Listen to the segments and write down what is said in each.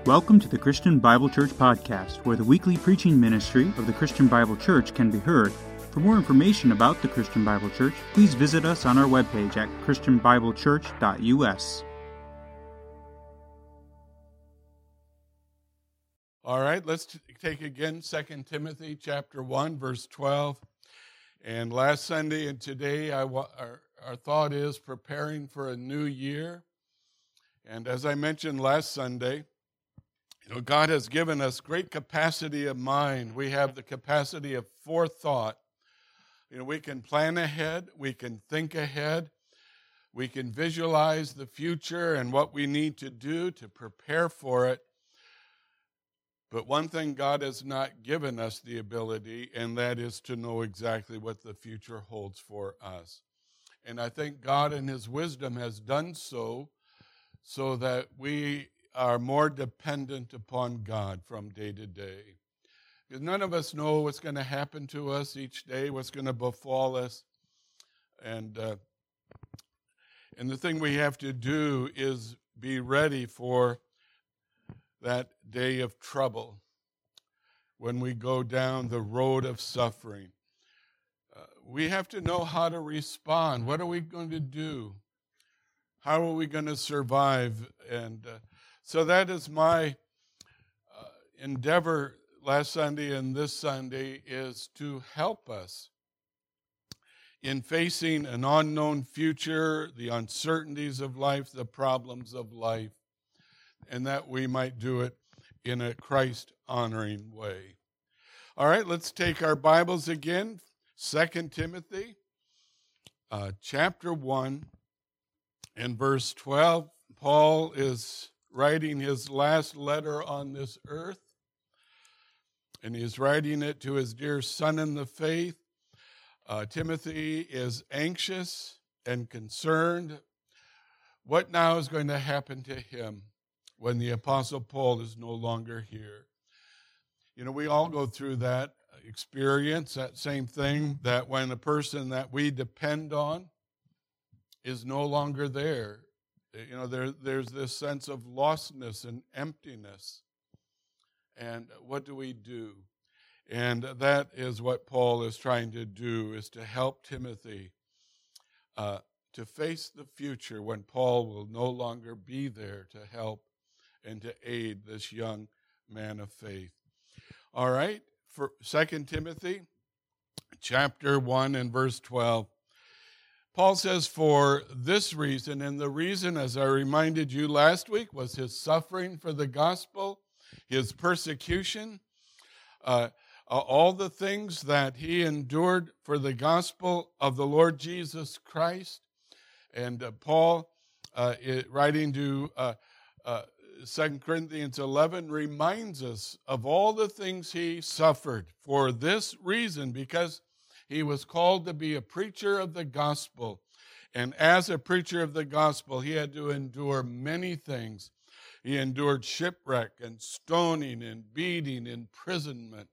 Welcome to the Christian Bible Church Podcast, where the weekly preaching ministry of the Christian Bible Church can be heard. For more information about the Christian Bible Church, please visit us on our webpage at christianbiblechurch.us. All right, let's take again 2 Timothy chapter 1, verse 12. And last Sunday and today, our thought is preparing for a new year. And as I mentioned last Sunday, God has given us great capacity of mind. We have the capacity of forethought. We can plan ahead. We can think ahead. We can visualize the future and what we need to do to prepare for it. But one thing God has not given us the ability, and that is to know exactly what the future holds for us. And I think God in His wisdom has done so that we are more dependent upon God from day to day. Because none of us know what's going to happen to us each day, what's going to befall us. And the thing we have to do is be ready for that day of trouble when we go down the road of suffering. We have to know how to respond. What are we going to do? How are we going to survive? And so that is my endeavor last Sunday and this Sunday, is to help us in facing an unknown future, the uncertainties of life, the problems of life, and that we might do it in a Christ-honoring way. All right, let's take our Bibles again. 2 Timothy chapter 1 and verse 12. Paul is writing his last letter on this earth, and he's writing it to his dear son in the faith. Timothy is anxious and concerned. What now is going to happen to him when the Apostle Paul is no longer here? We all go through that experience, that same thing, that when a person that we depend on is no longer there, there's this sense of lostness and emptiness. And what do we do? And that is what Paul is trying to do, is to help Timothy to face the future when Paul will no longer be there to help and to aid this young man of faith. All right, for 2 Timothy chapter 1 and verse 12. Paul says, for this reason, and the reason, as I reminded you last week, was his suffering for the gospel, his persecution, all the things that he endured for the gospel of the Lord Jesus Christ. And Paul, writing to 2 Corinthians 11, reminds us of all the things he suffered for this reason, because he was called to be a preacher of the gospel. And as a preacher of the gospel, he had to endure many things. He endured shipwreck and stoning and beating, imprisonment,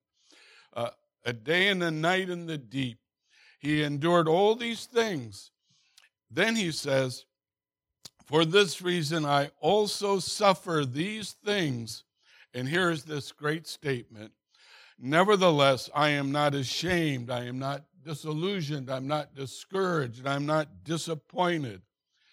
a day and a night in the deep. He endured all these things. Then he says, for this reason I also suffer these things. And here's this great statement. Nevertheless, I am not ashamed, I am not disillusioned, I'm not discouraged, I'm not disappointed.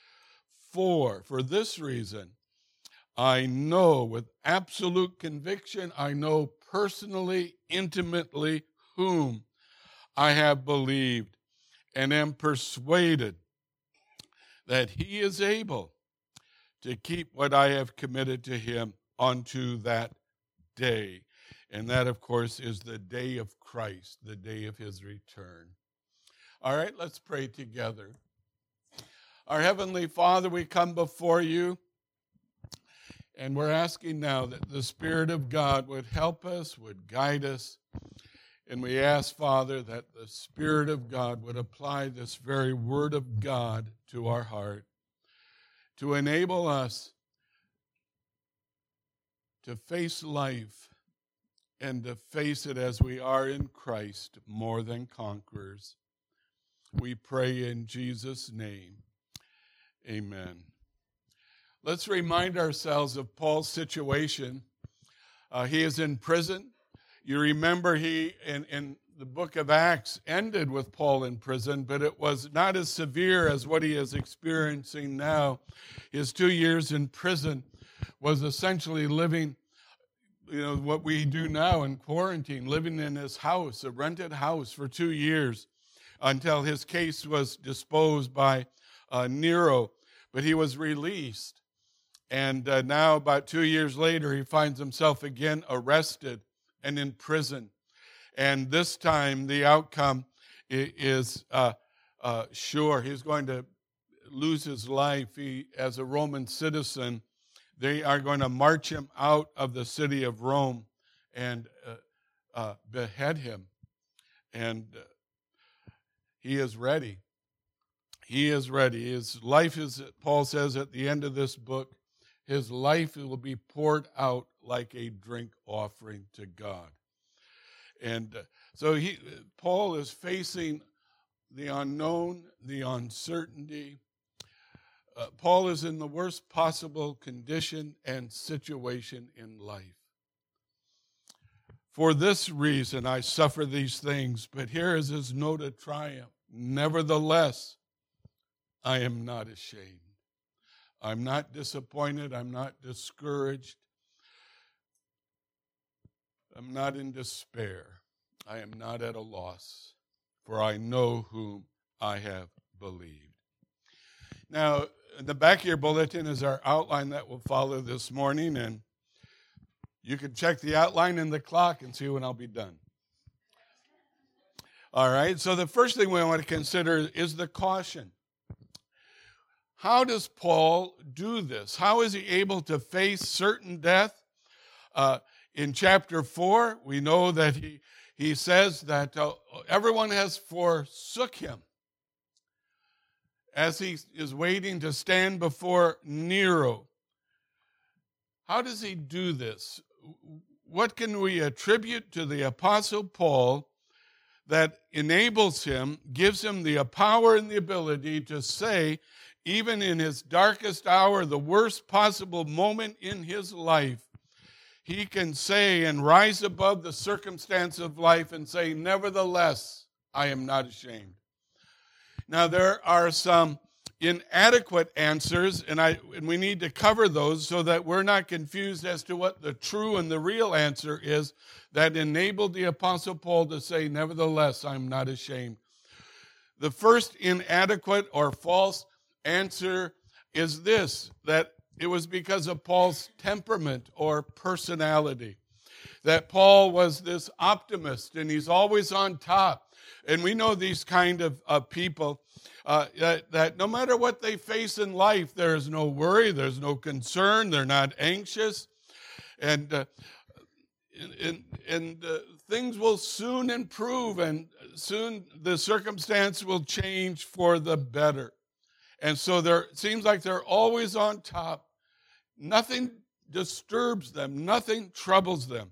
For this reason, I know with absolute conviction, I know personally, intimately, whom I have believed, and am persuaded that he is able to keep what I have committed to him unto that day. And that, of course, is the day of Christ, the day of his return. All right, let's pray together. Our Heavenly Father, we come before you, and we're asking now that the Spirit of God would help us, would guide us. And we ask, Father, that the Spirit of God would apply this very Word of God to our heart, to enable us to face life and to face it as we are in Christ, more than conquerors. We pray in Jesus' name. Amen. Let's remind ourselves of Paul's situation He is in prison. You remember he, in the book of Acts, ended with Paul in prison, but it was not as severe as what he is experiencing now. His 2 years in prison was essentially living, what we do now in quarantine, living in his house, a rented house for 2 years until his case was disposed by Nero. But he was released. And now, about 2 years later, he finds himself again arrested and in prison. And this time, the outcome is sure. He's going to lose his life. As a Roman citizen, they are going to march him out of the city of Rome and behead him. And he is ready. He is ready. His life is, Paul says at the end of this book, his life will be poured out like a drink offering to God. And so Paul is facing the unknown, the uncertainty. Paul is in the worst possible condition and situation in life. For this reason I suffer these things, but here is his note of triumph. Nevertheless, I am not ashamed. I'm not disappointed. I'm not discouraged. I'm not in despair. I am not at a loss, for I know whom I have believed. Now, in the back of your bulletin is our outline that will follow this morning, and you can check the outline and the clock and see when I'll be done. All right, so the first thing we want to consider is the caution. How does Paul do this? How is he able to face certain death? In chapter 4, we know that he says that everyone has forsook him as he is waiting to stand before Nero. How does he do this? What can we attribute to the Apostle Paul that enables him, gives him the power and the ability to say, even in his darkest hour, the worst possible moment in his life, he can say and rise above the circumstance of life and say, nevertheless, I am not ashamed. Now, there are some inadequate answers, and we need to cover those so that we're not confused as to what the true and the real answer is that enabled the Apostle Paul to say, nevertheless, I'm not ashamed. The first inadequate or false answer is this, that it was because of Paul's temperament or personality, that Paul was this optimist and he's always on top. And we know these kind of people that no matter what they face in life, there is no worry, there's no concern, they're not anxious, and things will soon improve, and soon the circumstance will change for the better. And so it seems like they're always on top. Nothing disturbs them. Nothing troubles them.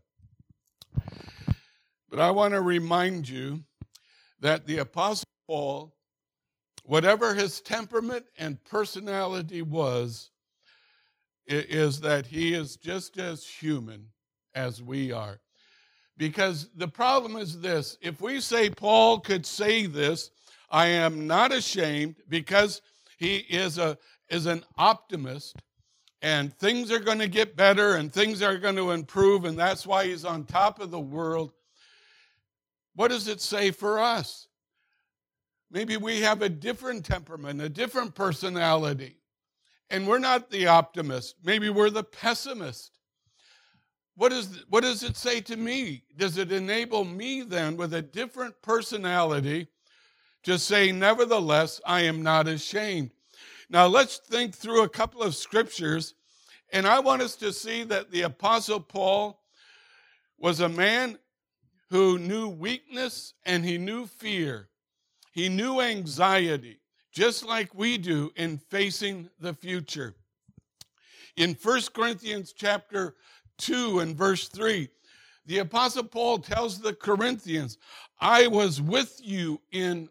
But I want to remind you that the Apostle Paul, whatever his temperament and personality was, is that he is just as human as we are. Because the problem is this: if we say Paul could say this, I am not ashamed, because he is an optimist, and things are going to get better and things are going to improve, and that's why he's on top of the world. What does it say for us? Maybe we have a different temperament, a different personality, and we're not the optimist. Maybe we're the pessimist. What does it say to me? Does it enable me then, with a different personality, to say, nevertheless, I am not ashamed? Now, let's think through a couple of scriptures, and I want us to see that the Apostle Paul was a man who knew weakness and he knew fear. He knew anxiety, just like we do in facing the future. In 1 Corinthians chapter 2 and verse 3, the Apostle Paul tells the Corinthians, I was with you in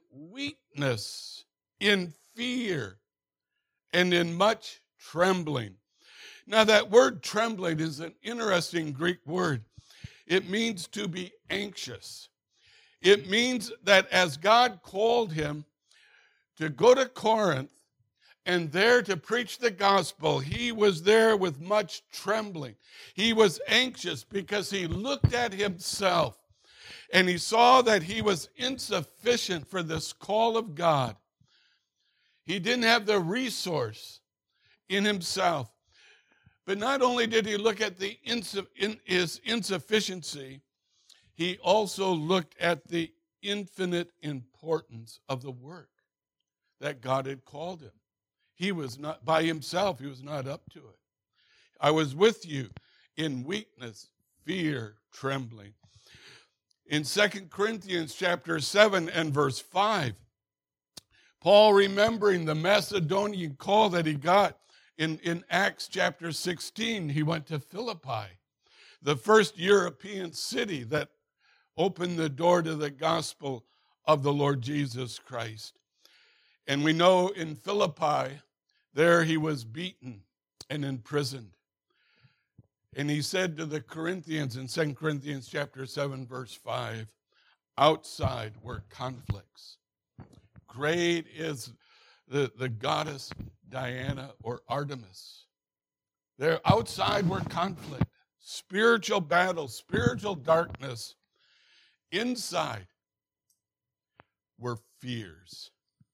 weakness, in fear, and in much trembling. Now, that word trembling is an interesting Greek word. It means to be anxious. It means that as God called him to go to Corinth and there to preach the gospel, he was there with much trembling. He was anxious because he looked at himself and he saw that he was insufficient for this call of God. He didn't have the resource in himself. But not only did he look at his insufficiency, he also looked at the infinite importance of the work that God had called him. He was not by himself, he was not up to it. I was with you in weakness, fear, trembling. In 2 Corinthians chapter 7 and verse 5, Paul, remembering the Macedonian call that he got in Acts chapter 16, he went to Philippi, the first European city that opened the door to the gospel of the Lord Jesus Christ. And we know in Philippi, there he was beaten and imprisoned. And he said to the Corinthians in 2 Corinthians chapter 7, verse 5, outside were conflicts. Great is the goddess Diana or Artemis. There outside were conflict, spiritual battle, spiritual darkness. Inside were fears.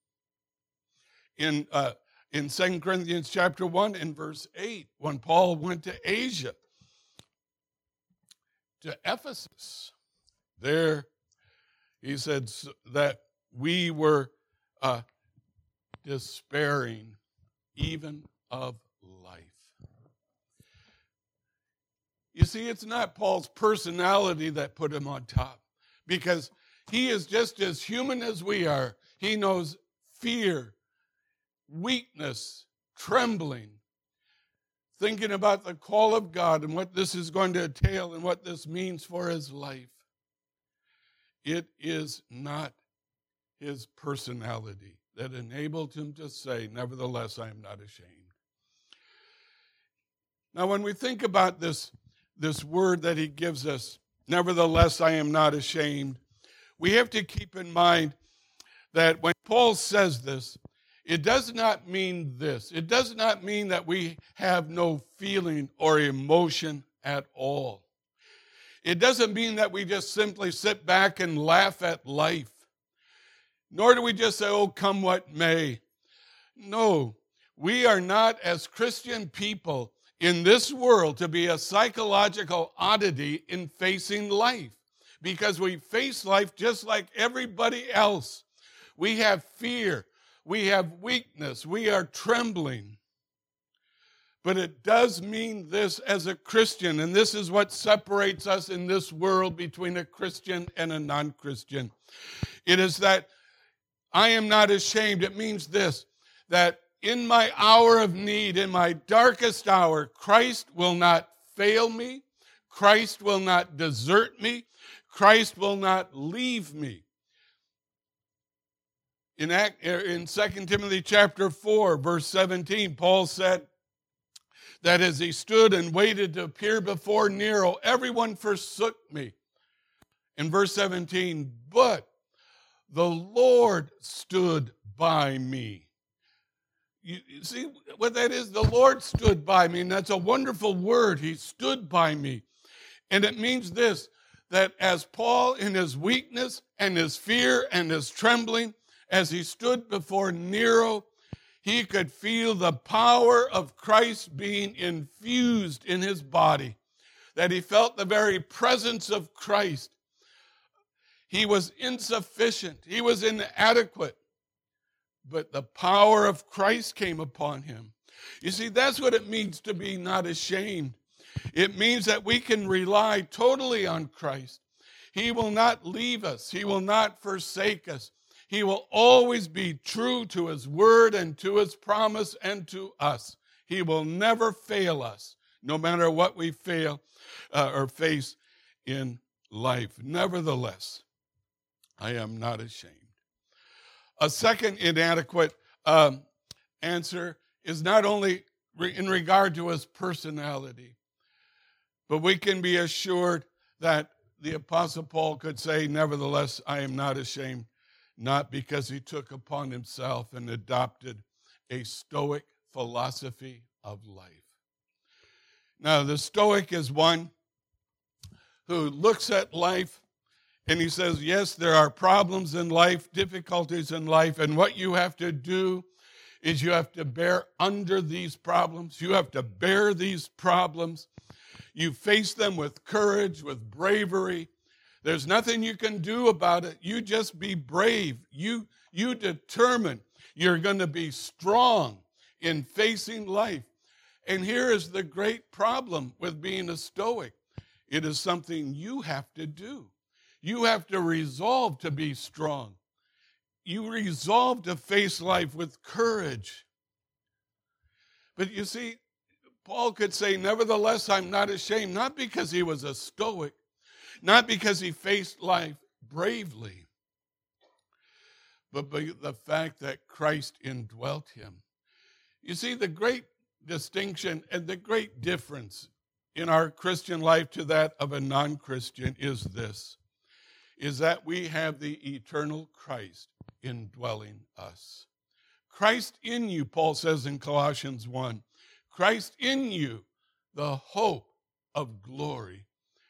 In 2 Corinthians chapter 1 and verse 8, when Paul went to Asia, to Ephesus, there he said that we were despairing even of life. You see, it's not Paul's personality that put him on top, because he is just as human as we are. He knows fear, weakness, trembling, thinking about the call of God and what this is going to entail and what this means for his life. It is not his personality that enabled him to say, nevertheless, I am not ashamed. Now, when we think about this word that he gives us, nevertheless, I am not ashamed, we have to keep in mind that when Paul says this, it does not mean this. It does not mean that we have no feeling or emotion at all. It doesn't mean that we just simply sit back and laugh at life. Nor do we just say, oh, come what may. No, we are not, as Christian people in this world, to be a psychological oddity in facing life, because we face life just like everybody else. We have fear. We have weakness. We are trembling. But it does mean this as a Christian, and this is what separates us in this world between a Christian and a non-Christian. It is that I am not ashamed. It means this, that in my hour of need, in my darkest hour, Christ will not fail me. Christ will not desert me. Christ will not leave me. In 2 Timothy chapter 4, verse 17, Paul said that as he stood and waited to appear before Nero, everyone forsook me. In verse 17, but the Lord stood by me. You see what that is? The Lord stood by me, and that's a wonderful word. He stood by me. And it means this, that as Paul in his weakness and his fear and his trembling, as he stood before Nero, he could feel the power of Christ being infused in his body, that he felt the very presence of Christ. He was insufficient. He was inadequate. But the power of Christ came upon him. You see, that's what it means to be not ashamed. It means that we can rely totally on Christ. He will not leave us. He will not forsake us. He will always be true to his word and to his promise and to us. He will never fail us, no matter what we fail or face in life. Nevertheless, I am not ashamed. A second inadequate answer is not only in regard to his personality. But we can be assured that the Apostle Paul could say, nevertheless, I am not ashamed, not because he took upon himself and adopted a Stoic philosophy of life. Now, the Stoic is one who looks at life and he says, yes, there are problems in life, difficulties in life, and what you have to do is you have to bear under these problems. You have to bear these problems. You face them with courage, with bravery. There's nothing you can do about it. You just be brave. You determine you're going to be strong in facing life. And here is the great problem with being a Stoic. It is something you have to do. You have to resolve to be strong. You resolve to face life with courage. But you see, Paul could say, nevertheless, I'm not ashamed, not because he was a Stoic, not because he faced life bravely, but by the fact that Christ indwelt him. You see, the great distinction and the great difference in our Christian life to that of a non-Christian is this, is that we have the eternal Christ indwelling us. Christ in you, Paul says in Colossians 1, Christ in you, the hope of glory.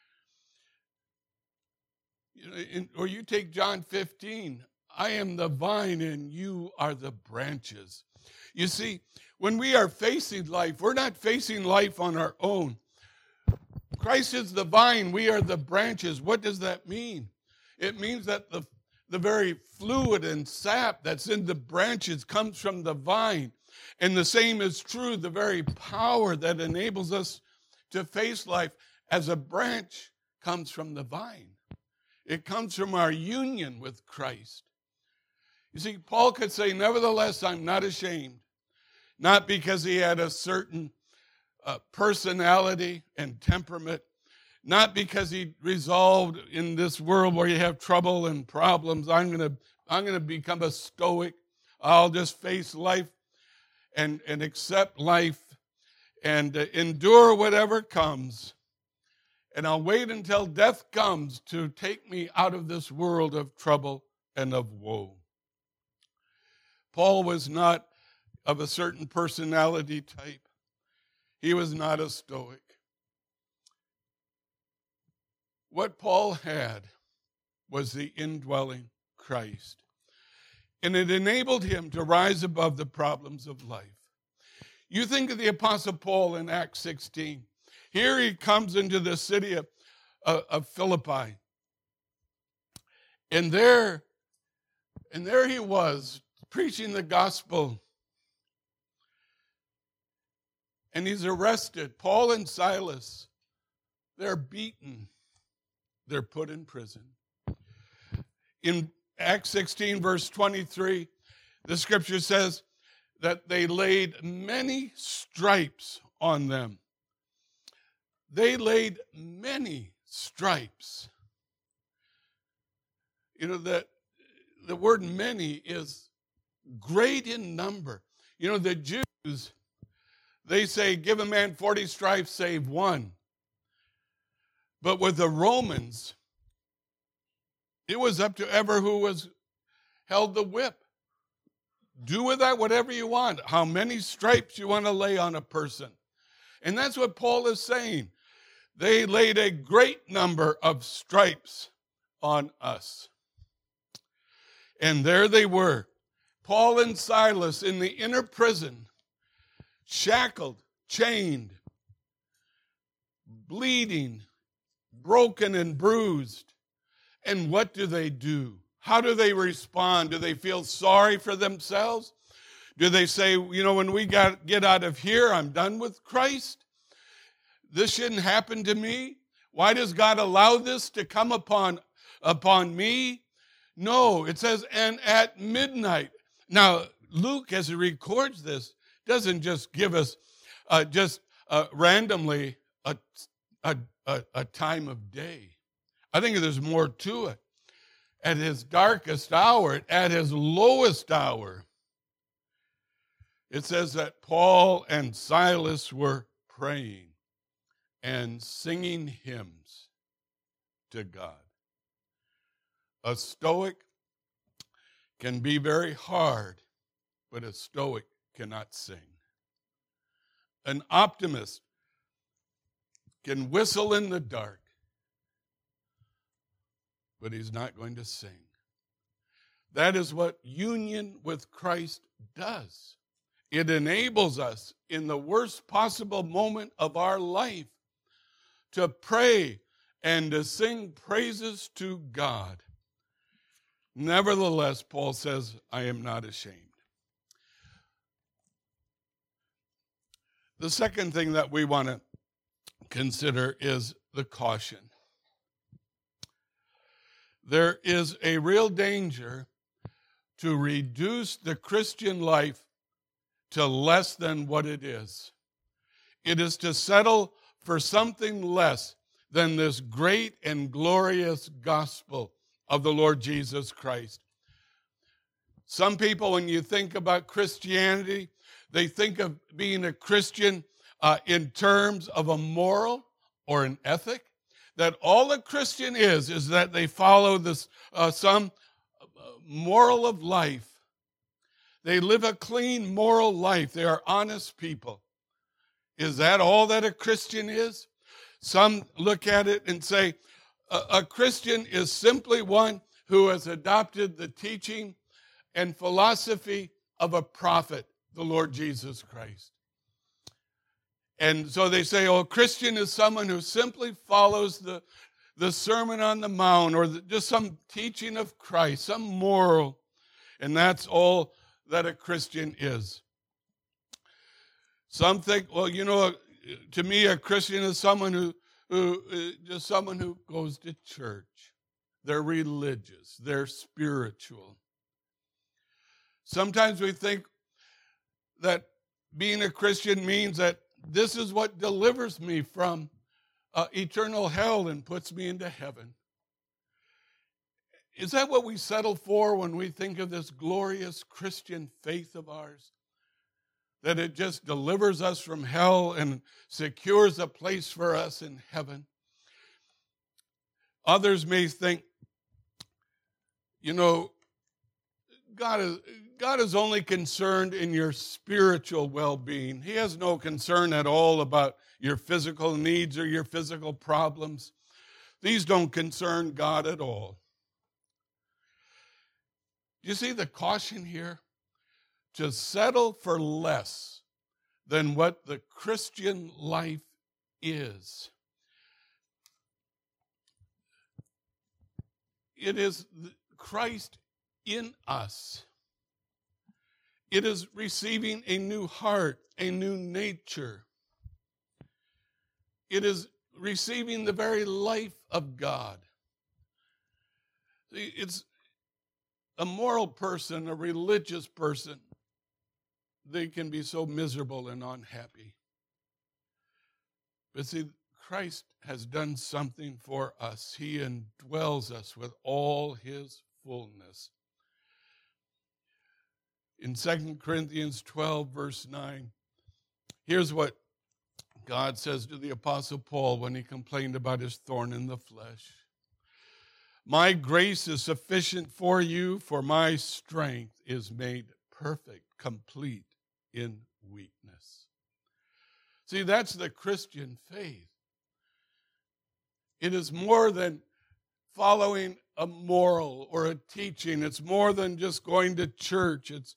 Or you take John 15, I am the vine and you are the branches. You see, when we are facing life, we're not facing life on our own. Christ is the vine, we are the branches. What does that mean? It means that the very fluid and sap that's in the branches comes from the vine. And the same is true, the very power that enables us to face life as a branch comes from the vine. It comes from our union with Christ. You see, Paul could say, nevertheless, I'm not ashamed. Not because he had a certain personality and temperament, not because he resolved in this world where you have trouble and problems, I'm going to become a Stoic. I'll just face life and accept life and endure whatever comes. And I'll wait until death comes to take me out of this world of trouble and of woe. Paul was not of a certain personality type. He was not a Stoic. What Paul had was the indwelling Christ. And it enabled him to rise above the problems of life. You think of the Apostle Paul in Acts 16. Here he comes into the city of Philippi. And there he was preaching the gospel. And he's arrested. Paul and Silas, they're beaten. They're put in prison. In Acts 16, verse 23, the scripture says that they laid many stripes on them. They laid many stripes. You know, that the word many is great in number. You know, the Jews, they say, give a man 40 stripes, save one. But with the Romans, it was up to ever who was held the whip. Do with that whatever you want, how many stripes you want to lay on a person. And that's what Paul is saying. They laid a great number of stripes on us. And there they were, Paul and Silas in the inner prison, shackled, chained, bleeding, broken and bruised. And what do? How do they respond? Do they feel sorry for themselves? Do they say, you know, when we get out of here, I'm done with Christ? This shouldn't happen to me? Why does God allow this to come upon me? No, it says, and at midnight. Now, Luke, as he records this, doesn't just give us randomly a time of day. I think there's more to it. At his darkest hour, at his lowest hour, It says that Paul and Silas were praying and singing hymns to God. A Stoic can be very hard, but a Stoic cannot sing. An optimist can whistle in the dark, but he's not going to sing. That is what union with Christ does. It enables us in the worst possible moment of our life to pray and to sing praises to God. Nevertheless, Paul says, I am not ashamed. The second thing that we want to consider is the caution. There is a real danger to reduce the Christian life to less than what it is. It is to settle for something less than this great and glorious gospel of the Lord Jesus Christ. Some people, when you think about Christianity, they think of being a Christian in terms of a moral or an ethic. That all a Christian is that they follow this some moral of life. They live a clean moral life. They are honest people. Is that all that a Christian is? Some look at it and say, a Christian is simply one who has adopted the teaching and philosophy of a prophet, the Lord Jesus Christ. And so they say, a Christian is someone who simply follows the Sermon on the Mount or just some teaching of Christ, some moral, and that's all that a Christian is. Some think, to me, a Christian is someone who just someone who goes to church. They're religious. They're spiritual. Sometimes we think that being a Christian means that this is what delivers me from eternal hell and puts me into heaven. Is that what we settle for when we think of this glorious Christian faith of ours? That it just delivers us from hell and secures a place for us in heaven? Others may think, God is only concerned in your spiritual well-being. He has no concern at all about your physical needs or your physical problems. These don't concern God at all. Do you see the caution here? To settle for less than what the Christian life is. It is Christ in us. It is receiving a new heart, a new nature. It is receiving the very life of God. It's a moral person, a religious person. They can be so miserable and unhappy. But see, Christ has done something for us. He indwells us with all his fullness. In 2 Corinthians 12, verse 9, here's what God says to the Apostle Paul when he complained about his thorn in the flesh. My grace is sufficient for you, for my strength is made perfect, complete in weakness. See, that's the Christian faith. It is more than following a moral or a teaching. It's more than just going to church. It's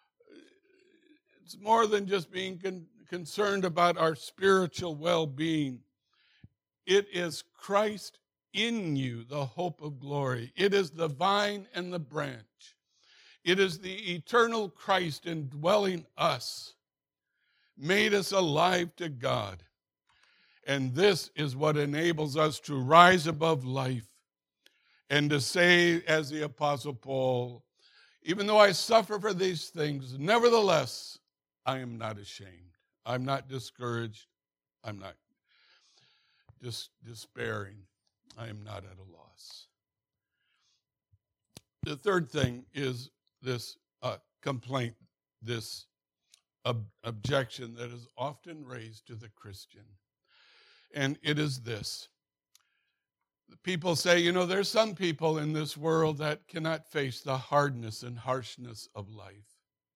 more than just being concerned about our spiritual well-being. It is Christ in you, the hope of glory. It is the vine and the branch. It is the eternal Christ indwelling us, made us alive to God. And this is what enables us to rise above life and to say, as the Apostle Paul, even though I suffer for these things, nevertheless, I am not ashamed. I'm not discouraged. I'm not despairing. I am not at a loss. The third thing is this complaint, this objection that is often raised to the Christian. And it is this. People say, there's some people in this world that cannot face the hardness and harshness of life.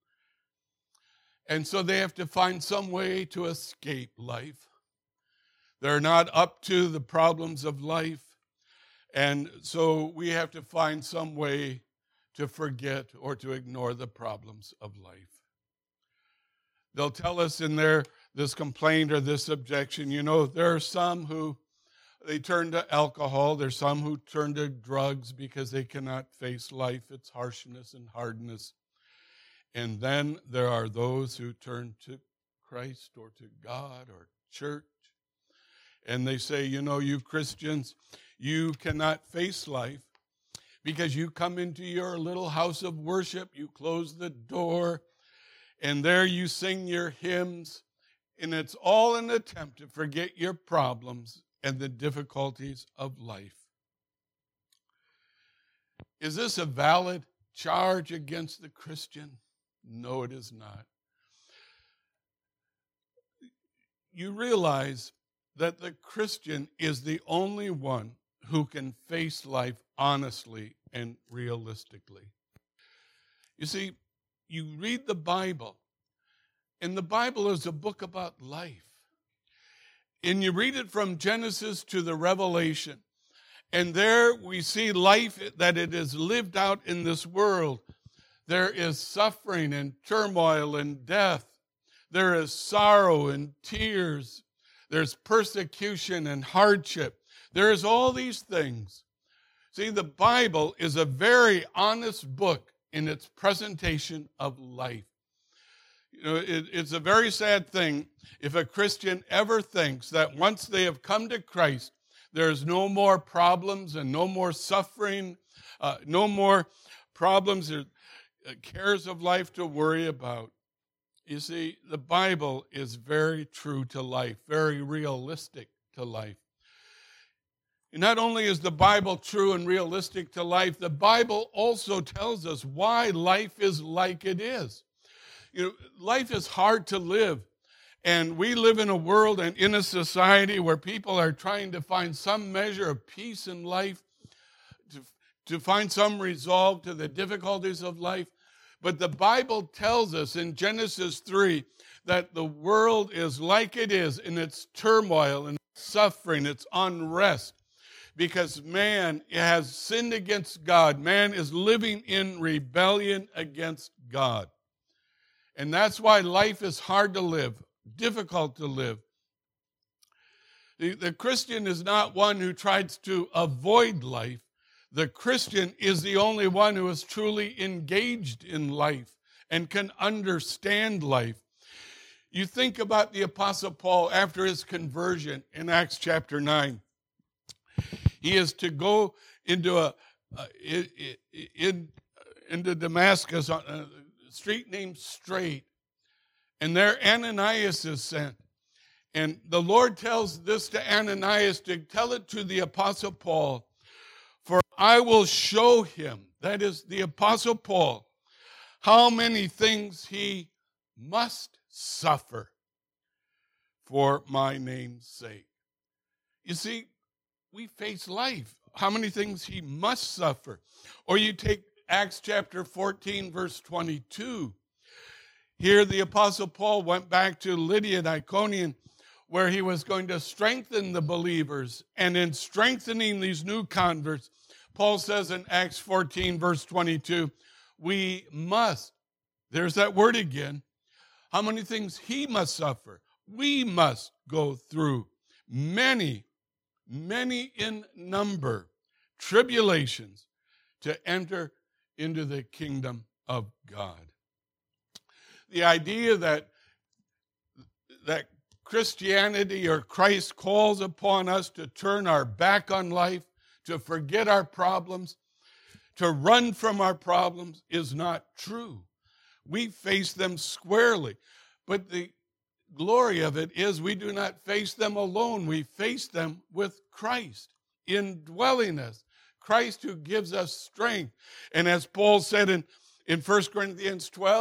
And so they have to find some way to escape life. They're not up to the problems of life. And so we have to find some way to forget or to ignore the problems of life. They'll tell us in this complaint or this objection, there are some who they turn to alcohol. There's some who turn to drugs because they cannot face life, its harshness and hardness. And then there are those who turn to Christ or to God or church. And they say, you Christians, you cannot face life because you come into your little house of worship, you close the door, and there you sing your hymns, and it's all an attempt to forget your problems and the difficulties of life. Is this a valid charge against the Christian? No, it is not. You realize that the Christian is the only one who can face life honestly and realistically. You see, you read the Bible, and the Bible is a book about life. And you read it from Genesis to the Revelation, and there we see life that it is lived out in this world. There is suffering and turmoil and death. There is sorrow and tears. There's persecution and hardship. There is all these things. See, the Bible is a very honest book in its presentation of life. It's a very sad thing if a Christian ever thinks that once they have come to Christ, there's no more problems and no more suffering, no more problems or cares of life to worry about. You see, the Bible is very true to life, very realistic to life. And not only is the Bible true and realistic to life, the Bible also tells us why life is like it is. Life is hard to live, and we live in a world and in a society where people are trying to find some measure of peace in life, to find some resolve to the difficulties of life. But the Bible tells us in Genesis 3 that the world is like it is in its turmoil and suffering, its unrest, because man has sinned against God. Man is living in rebellion against God. And that's why life is hard to live, difficult to live. The Christian is not one who tries to avoid life. The Christian is the only one who is truly engaged in life and can understand life. You think about the Apostle Paul after his conversion in Acts chapter 9. He is to go into into Damascus on a street named Straight, and there Ananias is sent. And the Lord tells this to Ananias to tell it to the Apostle Paul, for I will show him, that is the Apostle Paul, how many things he must suffer for my name's sake. You see, we face life. How many things he must suffer. Or you take Acts chapter 14, verse 22. Here the Apostle Paul went back to Lydia and Iconium, where he was going to strengthen the believers. And in strengthening these new converts, Paul says in Acts 14, verse 22, we must, there's that word again, how many things he must suffer. We must go through many in number, tribulations to enter into the kingdom of God. The idea that Christianity or Christ calls upon us to turn our back on life, to forget our problems, to run from our problems is not true. We face them squarely. But the glory of it is we do not face them alone. We face them with Christ indwelling us. Christ who gives us strength. And as Paul said in 1 Corinthians 12,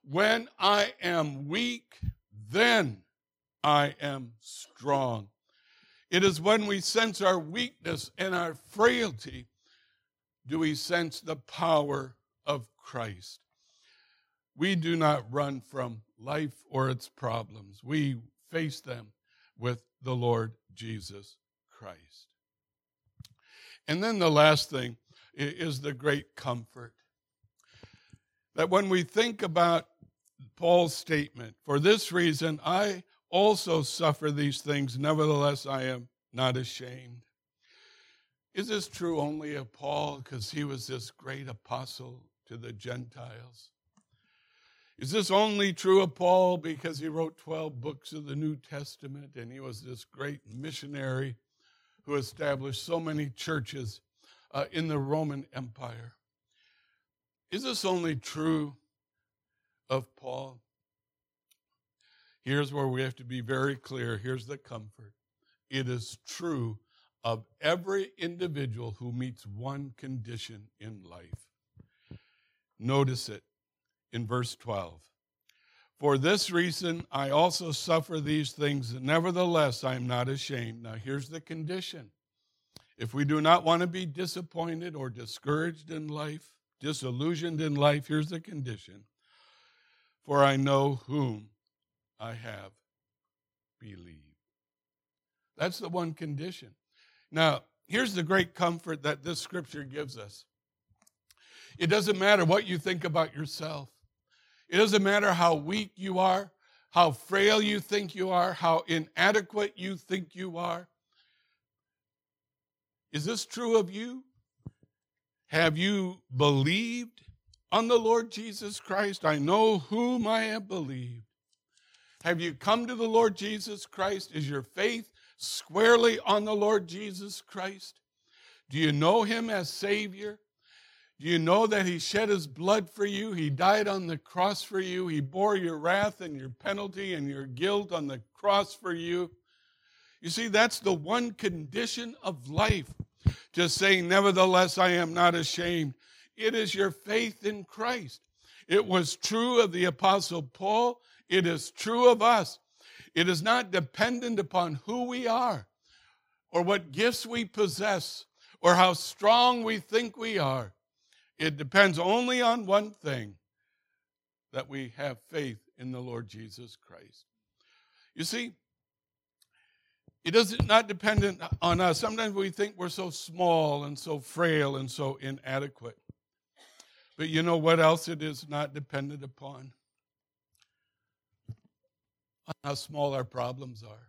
When I am weak, then I am strong. It is when we sense our weakness and our frailty do we sense the power of Christ. We do not run from life or its problems. We face them with the Lord Jesus Christ. And then the last thing is the great comfort. That when we think about Paul's statement, for this reason I also suffer these things, nevertheless I am not ashamed. Is this true only of Paul because he was this great apostle to the Gentiles? Is this only true of Paul because he wrote 12 books of the New Testament and he was this great missionary who established so many churches in the Roman Empire? Is this only true of Paul? Here's where we have to be very clear. Here's the comfort. It is true of every individual who meets one condition in life. Notice it in verse 12. For this reason, I also suffer these things. Nevertheless, I am not ashamed. Now, here's the condition. If we do not want to be disappointed or discouraged in life, disillusioned in life, here's the condition. For I know whom I have believed. That's the one condition. Now, here's the great comfort that this scripture gives us. It doesn't matter what you think about yourself. It doesn't matter how weak you are, how frail you think you are, how inadequate you think you are. Is this true of you? Have you believed on the Lord Jesus Christ? I know whom I have believed. Have you come to the Lord Jesus Christ? Is your faith squarely on the Lord Jesus Christ? Do you know him as Savior? Do you know that he shed his blood for you? He died on the cross for you. He bore your wrath and your penalty and your guilt on the cross for you. You see, that's the one condition of life. Just saying, nevertheless, I am not ashamed. It is your faith in Christ. It was true of the Apostle Paul. It is true of us. It is not dependent upon who we are or what gifts we possess or how strong we think we are. It depends only on one thing, that we have faith in the Lord Jesus Christ. You see, it is not dependent on us. Sometimes we think we're so small and so frail and so inadequate. But you know what else it is not dependent upon? On how small our problems are.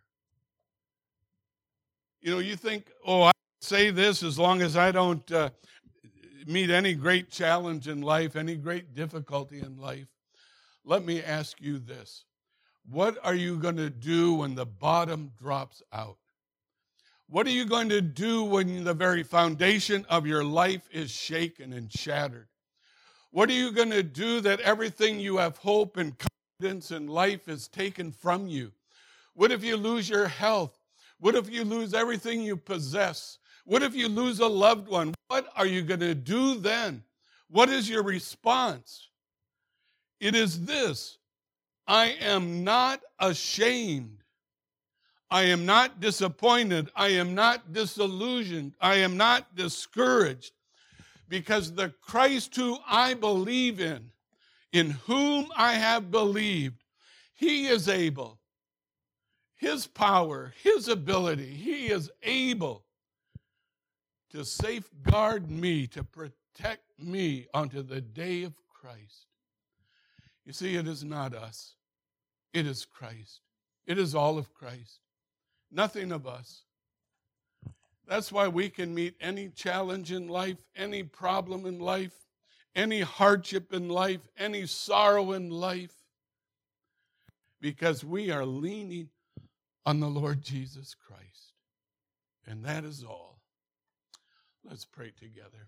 You know, you think, I say this as long as I don't meet any great challenge in life, any great difficulty in life. Let me ask you this. What are you going to do when the bottom drops out? What are you going to do when the very foundation of your life is shaken and shattered? What are you going to do that everything you have hope and confidence in life is taken from you? What if you lose your health? What if you lose everything you possess? What if you lose a loved one? What are you going to do then? What is your response? It is this: I am not ashamed. I am not disappointed. I am not disillusioned. I am not discouraged, because the Christ who I believe in whom I have believed, he is able. His power, his ability, he is able to safeguard me, to protect me unto the day of Christ. You see, it is not us. It is Christ. It is all of Christ. Nothing of us. That's why we can meet any challenge in life, any problem in life, any hardship in life, any sorrow in life, because we are leaning on the Lord Jesus Christ. And that is all. Let's pray together.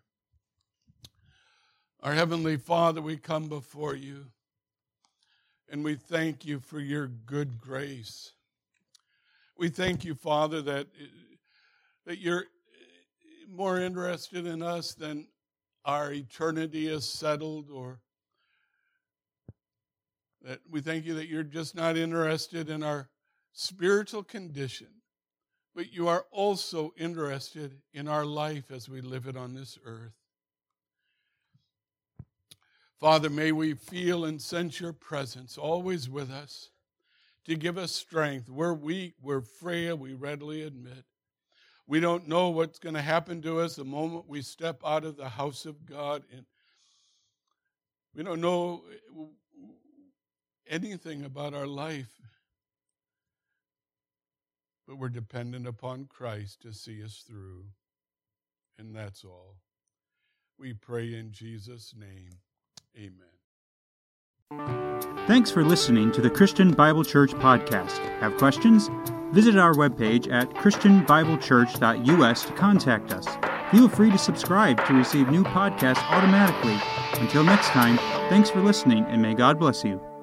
Our Heavenly Father, we come before you, and we thank you for your good grace. We thank you, Father, that you're more interested in us than our eternity is settled or That we thank you that you're just not interested in our spiritual condition, but you are also interested in our life as we live it on this earth. Father, may we feel and sense your presence always with us to give us strength. We're weak, we're frail, we readily admit. We don't know what's going to happen to us the moment we step out of the house of God. And we don't know anything about our life, but we're dependent upon Christ to see us through. And that's all. We pray in Jesus' name. Amen. Thanks for listening to the Christian Bible Church podcast. Have questions? Visit our webpage at christianbiblechurch.us to contact us. Feel free to subscribe to receive new podcasts automatically. Until next time, thanks for listening, and may God bless you.